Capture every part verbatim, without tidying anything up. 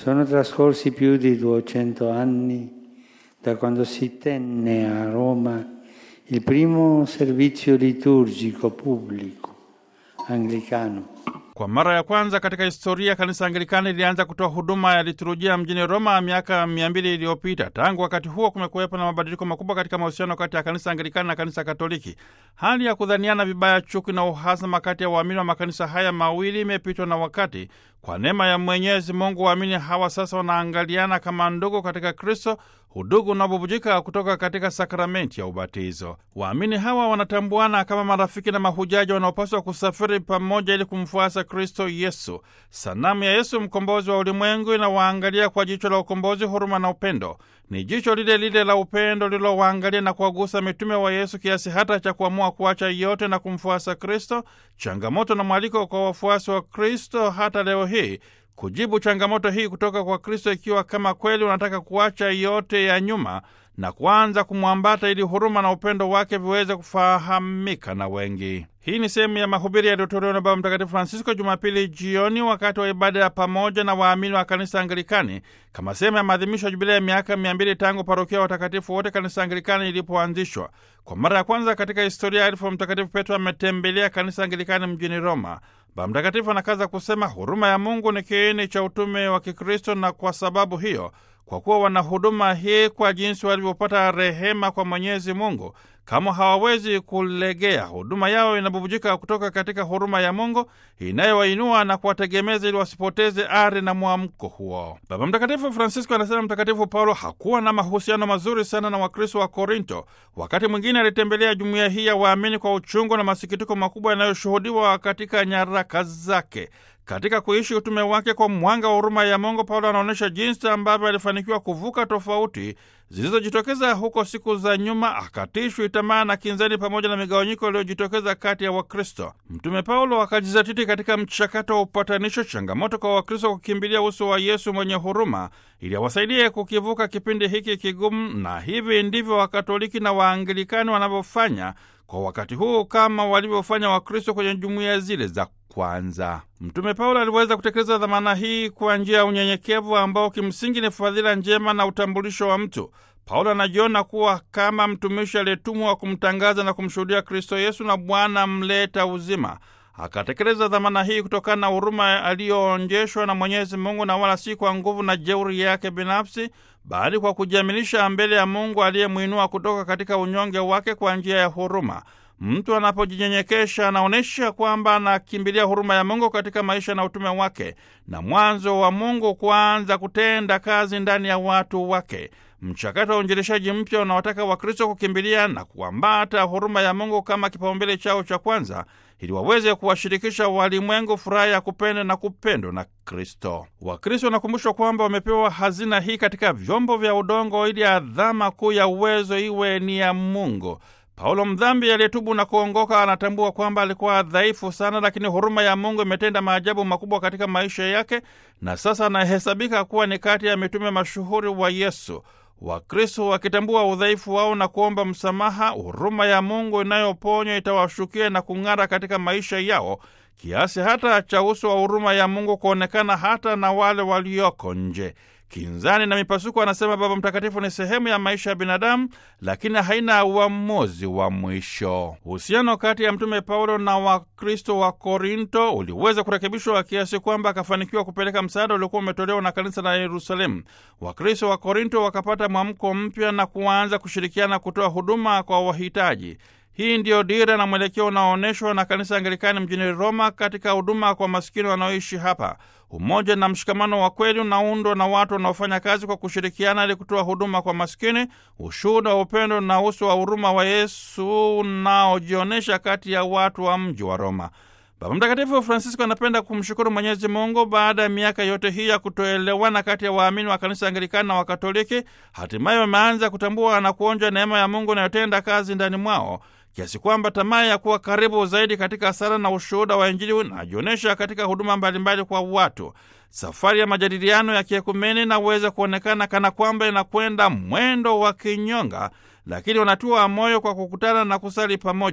Sono trascorsi più di duecento anni da quando si tenne a Roma il primo servizio liturgico pubblico anglicano. Kwa mara ya kwanza katika historia kanisa Anglikani lilianza kutoa huduma ya liturujia mjini Roma miaka mia mbili iliyopita. Tangu wakati huo kumekuwepo na mabadiliko makubwa katika mahusiano kati ya kanisa Anglikani na kanisa Katoliki. Hali ya kudhaniana vibaya, chuki na uhasama kati ya waamini wa makanisa haya mawili imepitwa na wakati. Kwa neema ya Mwenyezi Mungu, waamini hawa sasa wanaangaliana kama ndugu katika Kristo, udugu unaobubujika kutoka katika sakramenti ya ubatizo. Waamini hawa wanatambuana kama marafiki na mahujaji wanaopaswa kusafiri pamoja ili kumfuasa Kristo Yesu. Sanamu ya Yesu mkombozi wa ulimwengu inawaangalia kwa jicho la ukombozi, huruma na upendo. Ni jicho lile lile la upendo lilowaangalia na kuwagusa mitume wa Yesu kiasi hata cha kuamua kuacha yote na kumfuasa Kristo. Changamoto na mwaliko kwa wafuasi wa Kristo hata leo hii kujibu changamoto hii kutoka kwa Kristo, ikiwa kama kweli unataka kuacha yote ya nyuma na kuanza kumwambata ili huruma na upendo wake viweze kufahamika na wengi. Hii ni sehemu ya mahubiri yaliyotolewa na Baba Mtakatifu Francisco Jumapili jioni wakati wa ibada ya pamoja na waamini wa kanisa Anglikani kama sehemu ya maadhimisho ya jubilei ya miaka mia mbili tangu parokia watakatifu wote kanisa Anglikani ilipoanzishwa. Kwa mara ya kwanza katika historia, Alifu Mtakatifu Petro ametembelea kanisa Anglikani mjini Roma. Baba Mtakatifu anakaza kusema huruma ya Mungu ni kiini cha utume wa Kikristo, na kwa sababu hiyo, kwa kuwa wana huduma hii kwa jinsi walivyopata rehema kwa Mwenyezi Mungu, kama hawawezi kulegea. Huduma yao inabubujika kutoka katika huruma ya Mungu inayowainua na kuwategemeza ili wasipoteze ari na mwamko huo. Baba Mtakatifu Francisco anasema Mtakatifu Paulo hakuwa na mahusiano mazuri sana na Wakristo wa Korinto. Wakati mwingine alitembelea jumuiya hii ya waamini kwa uchungu na masikitiko makubwa yanayoshuhudiwa katika nyaraka zake. Katika kuishi utume wake kwa mwanga wa huruma ya Mungu, Paulo anaonyesha jinsi ambavyo alifanikiwa kuvuka tofauti zilizojitokeza huko siku za nyuma, akatishwi tamaa na kinzani pamoja na migawanyiko iliyojitokeza kati ya Wakristo. Mtume Paulo akajizatiti katika mchakato wa upatanisho, changamoto kwa Wakristo kukimbilia uso wa Yesu mwenye huruma ili awasaidie kukivuka kipindi hiki kigumu. Na hivi ndivyo Wakatoliki na Waanglikani wanavyofanya kwa wakati huu, kama walivyofanya Wakristo kwenye jumuiya zile za kwanza. Mtume Paulo aliweza kutekeleza dhamana hii kwa njia ya unyenyekevu ambao kimsingi ni fadhila njema na utambulisho wa mtu. Paulo anajiona kuwa kama mtumishi aliyetumwa wa kumtangaza na kumshuhudia Kristo Yesu na Bwana mleta uzima. Akatekeleza dhamana hii kutokana na huruma aliyoonjeshwa na Mwenyezi Mungu, na wala si kwa nguvu na jeuri yake binafsi, bali kwa kujiaminisha mbele ya Mungu aliyemwinua kutoka katika unyonge wake kwa njia ya huruma. Mtu anapojinyenyekesha anaonyesha kwamba anakimbilia huruma ya Mungu katika maisha na utume wake, na mwanzo wa Mungu kuanza kutenda kazi ndani ya watu wake. Mchakato wa uinjilishaji mpya unaotaka Wakristo kukimbilia na kuambata huruma ya Mungu kama kipaumbele chao cha kwanza, ili waweze kuwashirikisha walimwengu furaha ya kupenda na kupendwa na Kristo. Wakristo wanakumbushwa kwamba wamepewa hazina hii katika vyombo vya udongo ili adhama kuu ya uwezo iwe ni ya Mungu. Paulo mdhambi aliyetubu na kuongoka anatambua kwamba alikuwa dhaifu sana, lakini huruma ya Mungu imetenda maajabu makubwa katika maisha yake, na sasa anahesabika kuwa ni kati ya mitume mashuhuri wa Yesu. Wakristo wakitambua udhaifu wao na kuomba msamaha, huruma ya Mungu inayoponya itawashukia na kung'ara katika maisha yao, kiasi hata cha uso wa huruma ya Mungu kuonekana hata na wale walioko nje. Kinzani na mipasuko, anasema Baba Mtakatifu, ni sehemu ya maisha ya binadamu, lakini haina uamuzi wa mwisho. Uhusiano kati ya Mtume Paulo na Wakristo wa Korinto uliweza kurekebishwa kiasi kwamba akafanikiwa kupeleka msaada uliokuwa umetolewa na kanisa la Yerusalemu. Wakristo wa Korinto wakapata mwamko mpya na kuanza kushirikiana kutoa huduma kwa wahitaji. Hii ndiyo dira na mwelekeo unaoonyeshwa na kanisa Anglikani mjini Roma katika huduma kwa maskini wanaoishi hapa. Umoja na mshikamano wa kweli unaundwa na watu wanaofanya kazi kwa kushirikiana ili kutoa huduma kwa maskini, ushuhuda wa upendo na uso wa huruma wa Yesu unaojionyesha kati ya watu wa mji wa Roma. Baba Mtakatifu Francisco anapenda kumshukuru Mwenyezi Mungu baada ya miaka yote hii ya kutoelewana kati ya waamini wa kanisa Anglikani na Wakatoliki, hatimaye wameanza kutambua na kuonja neema ya Mungu inayotenda kazi ndani mwao, kiasi kwamba tamaa ya kuwa karibu zaidi katika sala na ushuhuda wa Injili unajionyesha katika huduma mbalimbali kwa watu. Safari ya majadiliano ya kiekumeni inaweza kuonekana kana kwamba inakwenda mwendo wa kinyonga, lakini wanatua moyo kwa kukutana na kusali pamoja.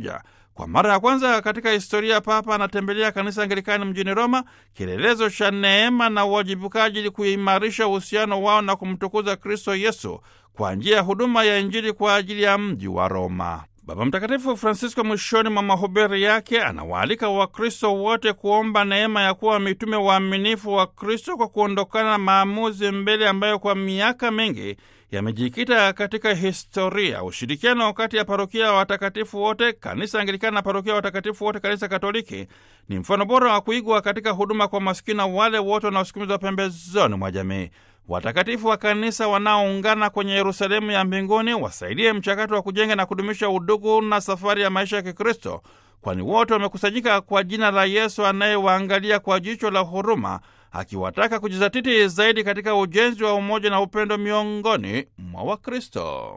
Kwa mara ya kwanza katika historia, Papa anatembelea kanisa Anglikani mjini Roma, kielelezo cha neema na uwajibikaji, ili kuimarisha uhusiano wao na kumtukuza Kristo Yesu kwa njia ya huduma ya Injili kwa ajili ya mji wa Roma. Baba Mtakatifu Francisco mwishoni mwa mahubiri yake anawaalika Wakristo wote kuomba neema ya kuwa mitume waaminifu wa Kristo kwa kuondokana na maamuzi mbele ambayo kwa miaka mingi yamejikita katika historia. Ushirikiano kati ya parokia ya watakatifu wote kanisa Anglikana na parokia ya watakatifu wote kanisa Katoliki ni mfano bora wa kuigwa katika huduma kwa maskini na wale wote wanaosukumizwa pembezoni mwa jamii. Watakatifu wa kanisa wanaoungana kwenye Yerusalemu ya mbinguni wasaidie mchakato wa kujenga na kudumisha udugu na safari ya maisha ya Kikristo, kwani wote wamekusanyika kwa jina la Yesu anayewaangalia kwa jicho la huruma, akiwataka kujizatiti zaidi katika ujenzi wa umoja na upendo miongoni mwa Wakristo.